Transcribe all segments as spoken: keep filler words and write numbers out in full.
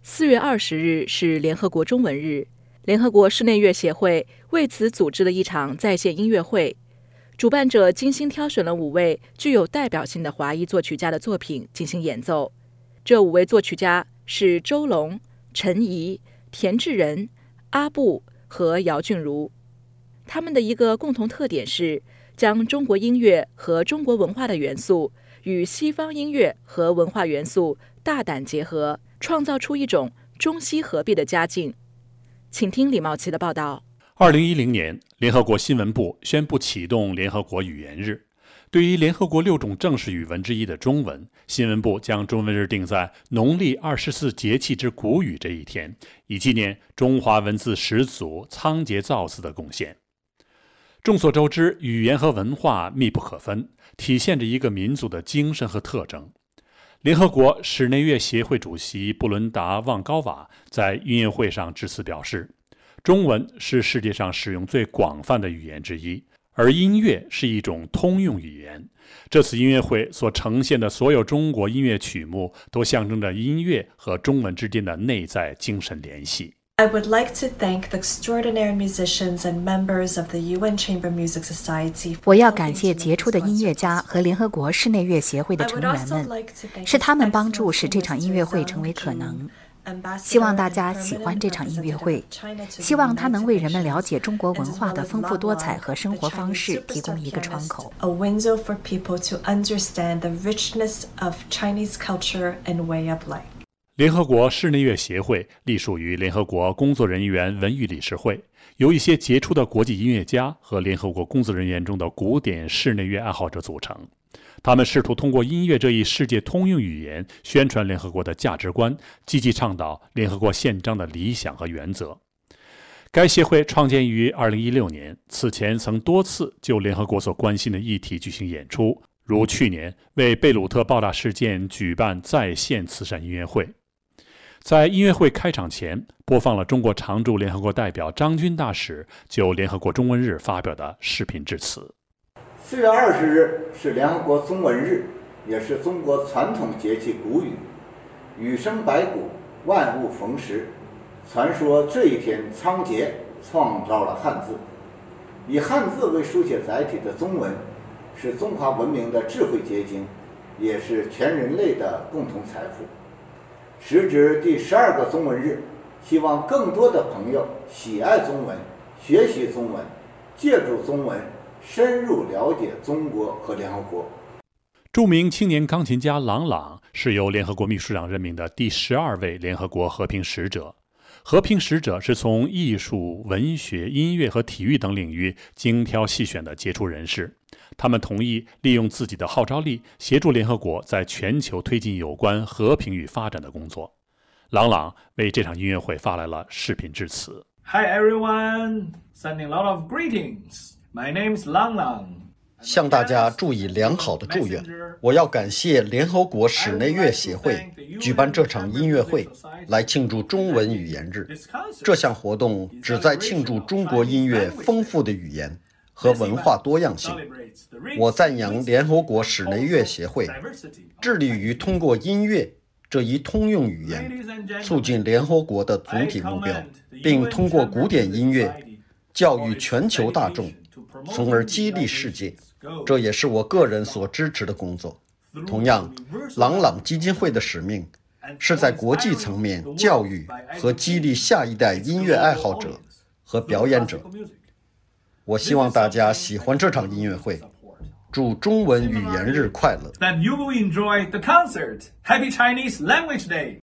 四月二十日是联合国中文日，联合国室内乐协会为此组织了一场在线音乐会。主办者精心挑选了五位具有代表性的华裔作曲家的作品进行演奏。这五位作曲家是周龙、陈怡、田志仁、阿布和姚俊如。他们的一个共同特点是将中国音乐和中国文化的元素与西方音乐和文化元素大胆结合，创造出一种中西合璧的佳境。请听李茂琪的报道。 二零一零年，联合国新闻部宣布启动联合国语言日。对于联合国六种正式语文之一的中文，新闻部将中文日定在农历二十四节气之谷雨这一天，以纪念中华文字始祖仓颉造字的贡献。众所周知，语言和文化密不可分，体现着一个民族的精神和特征。联合国室内乐协会主席布伦达·旺高瓦在音乐会上致辞表示，中文是世界上使用最广泛的语言之一，而音乐是一种通用语言。这次音乐会所呈现的所有中国音乐曲目都象征着音乐和中文之间的内在精神联系。 I would like to thank the extraordinary musicians and members of the U N Chamber Music Society. 我要感谢杰出的音乐家和联合国室内乐协会的成员们，是他们帮助使这场音乐会成为可能。希望大家喜欢这场音乐会，希望它能为人们了解中国文化的丰富多彩和生活方式提供一个窗口。 A window for people to understand the richness of Chinese culture and way of life. 联合国室内乐协会隶属于联合国工作人员文娱理事会，由一些杰出的国际音乐家和联合国工作人员中的古典室内乐爱好者组成。他们试图通过音乐这一世界通用语言宣传联合国的价值观，积极倡导联合国宪章的理想和原则。该协会创建于二零一六年，此前曾多次就联合国所关心的议题举行演出，如去年为贝鲁特爆炸事件举办在线慈善音乐会。在音乐会开场前，播放了中国常驻联合国代表张军大使就联合国中文日发表的视频致辞。 四月二十日是联合国中文日，也是中国传统节气谷雨。雨生百谷，万物逢时。传说这一天仓颉创造了汉字，以汉字为书写载体的中文，是中华文明的智慧结晶，也是全人类的共同财富。时值第十二个中文日，希望更多的朋友喜爱中文，学习中文，借助中文深入了解中国和联合国。 著名青年钢琴家郎朗是由联合国秘书长任命的第十二位联合国和平使者。和平使者是从艺术、文学、音乐和体育等领域精挑细选的杰出人士。他们同意利用自己的号召力，协助联合国在全球推进有关和平与发展的工作。郎朗为这场音乐会发来了视频致辞。 Hi everyone, sending a lot of greetings. My name is Lang Lang. 向大家祝以良好的祝愿。我要感谢联合国室内乐协会举办这场音乐会，来庆祝中文语言日。这项活动旨在庆祝中国音乐丰富的语言和文化多样性。我赞扬联合国室内乐协会致力于通过音乐这一通用语言，促进联合国的总体目标，并通过古典音乐教育全球大众，从而激励世界。这也是我个人所支持的工作。同样，郎朗基金会的使命是在国际层面教育和激励下一代音乐爱好者和表演者。我希望大家喜欢这场音乐会，祝中文语言日快乐。 That you will enjoy the concert. Happy Chinese Language Day.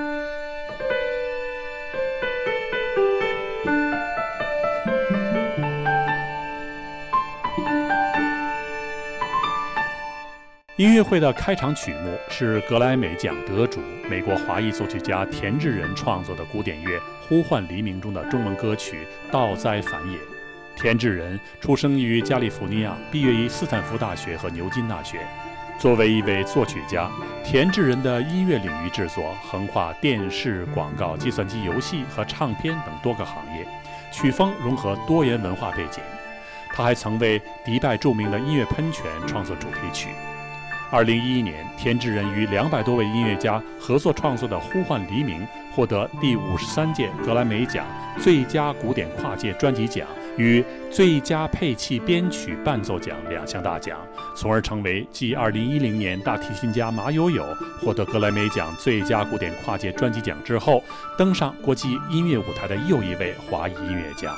音乐会的开场曲目是格莱美奖得主、美国华裔作曲家田志仁创作的古典乐《呼唤黎明》中的中文歌曲《道哉返也》。田志仁出生于加利福尼亚，毕业于斯坦福大学和牛津大学。作为一位作曲家，田志仁的音乐领域制作横跨电视、广告、计算机游戏和唱片等多个行业，曲风融合多元文化背景。他还曾为迪拜著名的音乐喷泉创作主题曲。 二零一一年，田志仁与两百多位音乐家合作创作的《呼唤黎明》获得第五十三届格莱美奖最佳古典跨界专辑奖与最佳配器编曲伴奏奖两项大奖，从而成为继二零一零年大提琴家马友友获得格莱美奖最佳古典跨界专辑奖之后，登上国际音乐舞台的又一位华裔音乐家。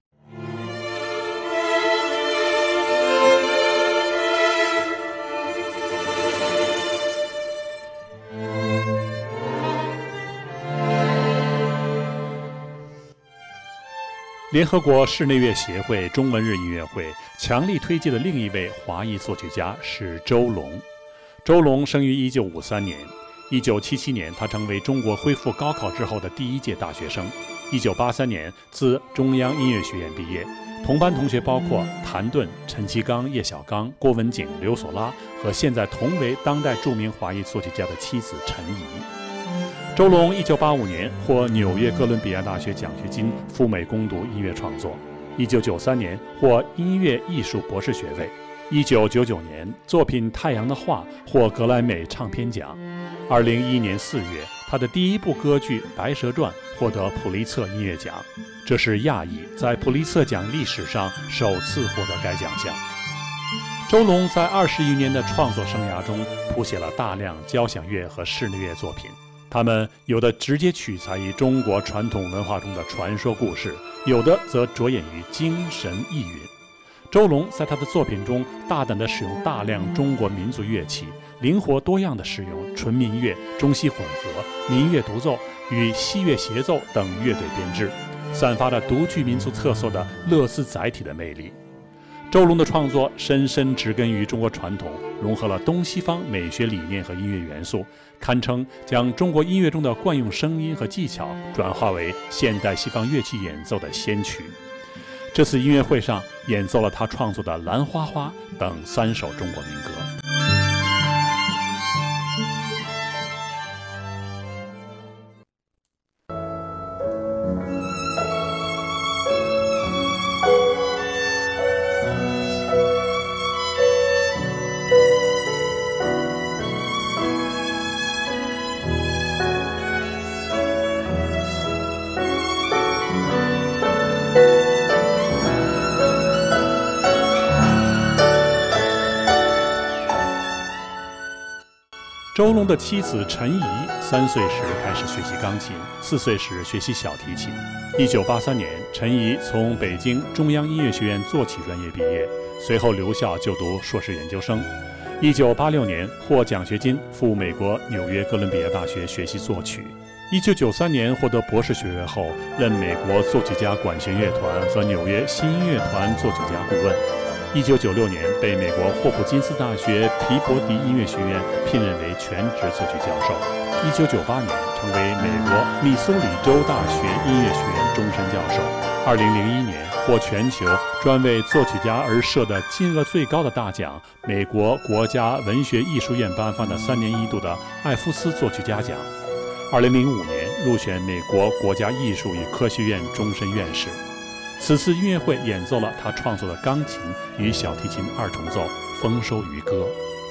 联合国室内乐协会中文日音乐会强力推荐的另一位华裔作曲家是周龙。周龙生于一九五三年，一九七七年他成为中国恢复高考之后的第一届大学生。一九八三年自中央音乐学院毕业，同班同学包括谭盾、陈其刚、叶小刚、郭文景、刘索拉和现在同为当代著名华裔作曲家的妻子陈怡。周龙一九八五年获纽约哥伦比亚大学奖学金赴美攻读音乐创作，一九九三年获音乐艺术博士学位，一九九九年作品《太阳的画》获格莱美唱片奖，二零一一年四月他的第一部歌剧《白蛇传》获得普利策音乐奖，这是亚裔在普利策奖历史上首次获得该奖项。周龙在二十余年的创作生涯中谱写了大量交响乐和室内乐作品，他们有的直接取材于中国传统文化中的传说故事，有的则着眼于精神意蕴。周龙在他的作品中大胆地使用大量中国民族乐器，灵活多样地使用纯民乐、中西混合、民乐独奏与西乐协奏等乐队编制，散发了独具民族特色的乐思载体的魅力。周龙的创作深深植根于中国传统，融合了东西方美学理念和音乐元素，堪称将中国音乐中的惯用声音和技巧转化为现代西方乐器演奏的先驱。这次音乐会上演奏了他创作的《兰花花》等三首中国民歌。周龙的妻子陈怡三岁时开始学习钢琴，四岁时学习小提琴。一九八三年，陈怡从北京中央音乐学院作曲专业毕业，随后留校就读硕士研究生。一九八六年获奖学金赴美国纽约哥伦比亚大学学习作曲。一九九三年获得博士学位后，任美国作曲家管弦乐团和纽约新音乐团作曲家顾问。一九九六年被美国霍普金斯大学皮博迪音乐学院聘任为全职作曲教授。一九九八年成为美国密苏里州大学音乐学院终身教授。二零零一年获全球专为作曲家而设的金额最高的大奖——美国国家文学艺术院颁发的三年一度的艾夫斯作曲家奖。二零零五年入选美国国家艺术与科学院终身院士。此次音乐会演奏了他创作的钢琴与小提琴二重奏《丰收渔歌》。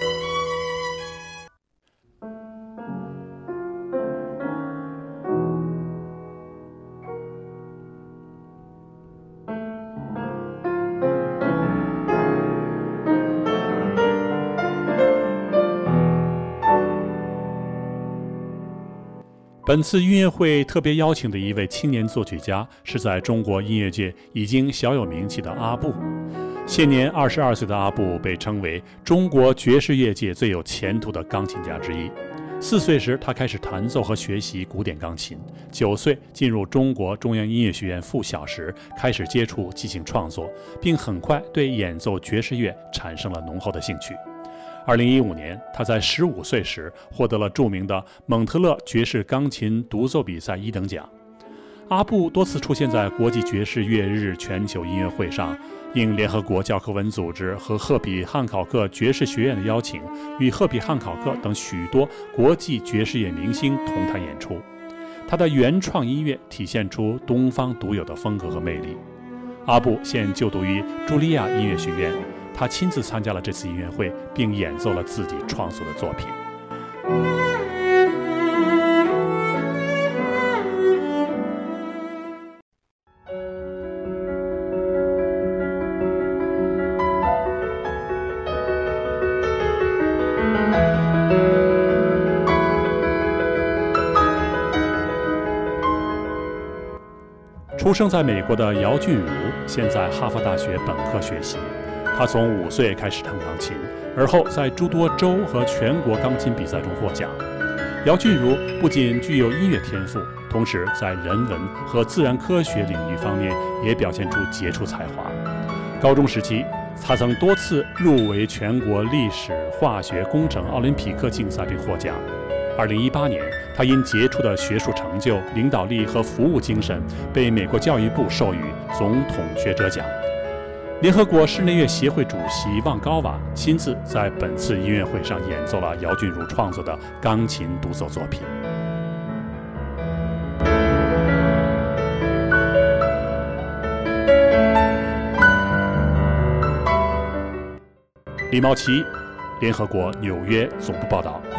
本次音乐会特别邀请的一位青年作曲家，是在中国音乐界已经小有名气的阿布。现年二十二岁的阿布被称为中国爵士乐界最有前途的钢琴家之一。四岁时，他开始弹奏和学习古典钢琴；九岁进入中国中央音乐学院附小时，开始接触即兴创作，并很快对演奏爵士乐产生了浓厚的兴趣。二零一五年，他在十五岁时获得了著名的蒙特勒爵士钢琴独奏比赛一等奖。阿布多次出现在国际爵士乐日全球音乐会上，应联合国教科文组织和赫比汉考克爵士学院的邀请，与赫比汉考克等许多国际爵士乐明星同台演出。他的原创音乐体现出东方独有的风格和魅力。阿布现就读于茱莉亚音乐学院， 他亲自参加了这次音乐会，并演奏了自己创作的作品。出生在美国的姚俊儒，现在哈佛大学本科学习。他从五岁开始弹钢琴，而后在诸多州和全国钢琴比赛中获奖。姚俊儒不仅具有音乐天赋，同时在人文和自然科学领域方面也表现出杰出才华。高中时期，他曾多次入围全国历史、化学、工程奥林匹克竞赛并获奖。二零一八年，他因杰出的学术成就、领导力和服务精神，被美国教育部授予总统学者奖。联合国室内乐协会主席旺高瓦亲自在本次音乐会上演奏了姚俊儒创作的钢琴独奏作品。李茂奇，联合国纽约总部报道。